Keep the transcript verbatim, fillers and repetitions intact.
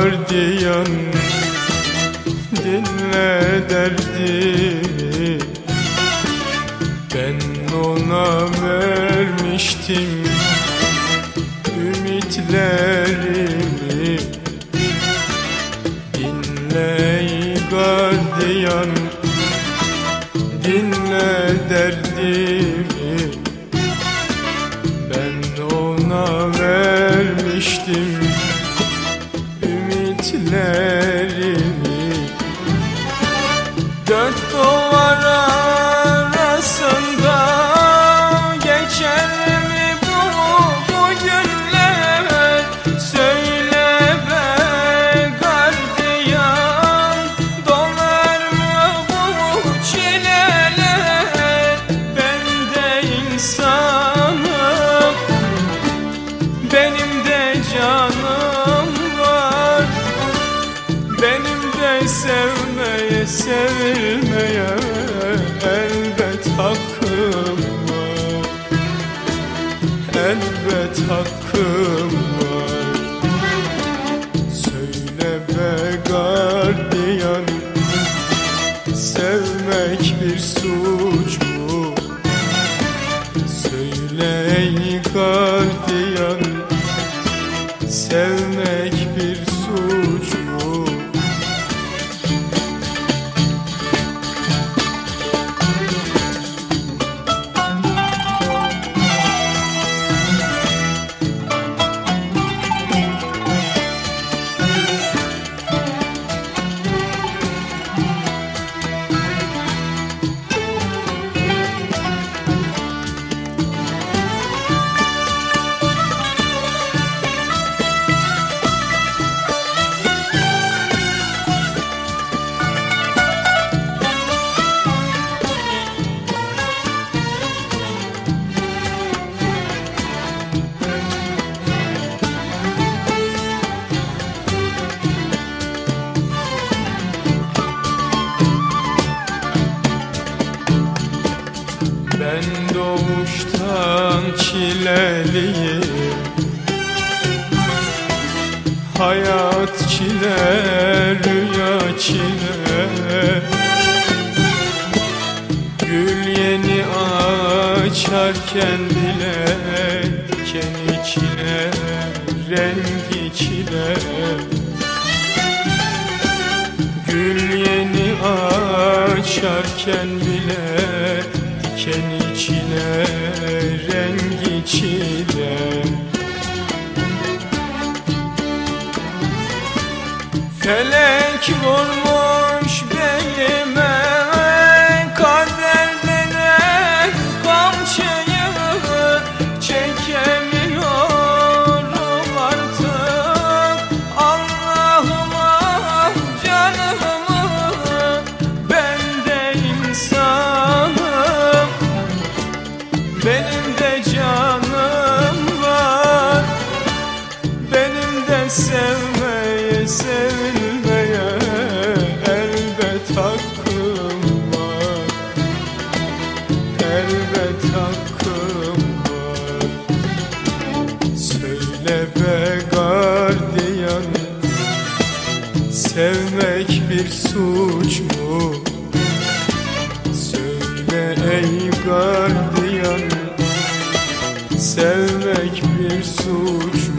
gardiyan, dinle derdimi. Ben ona vermiştim ümitlerimi. Dinle gardiyan, dinle derdimi. Ben ona vermiştim ümitlerimi. Dört duvar arasında geçer mi bu, bu günler? Söyle be gardiyan, dolar mı bu çileler? Ben de insanım, benim de canım var. Benim de sevmeye, sevilmeye elbet hakkım var. Elbet hakkım var. Söyle be gardiyan, sevmek bir suç mu? Söyle ey gardiyan, sevmek bir suç mu? Ben doğuştan çileliyim, hayat çile, rüya çile. Gül yeni açarken bile diken içine, rengi çile. Gül yeni açarken bile diken içine, rengi çile. Felek vurmuş belime kader denen kamçıyı, çekemiyorum artık Allah'ıma canımı. Ben de insanım, benim de canım var. Benim de sevmeye, sevilmeye elbet hakkım var. Elbet hakkım var. Söyle be gardiyan, sevmek bir suç mu? Söyle ey gardiyan, sevmek bir suç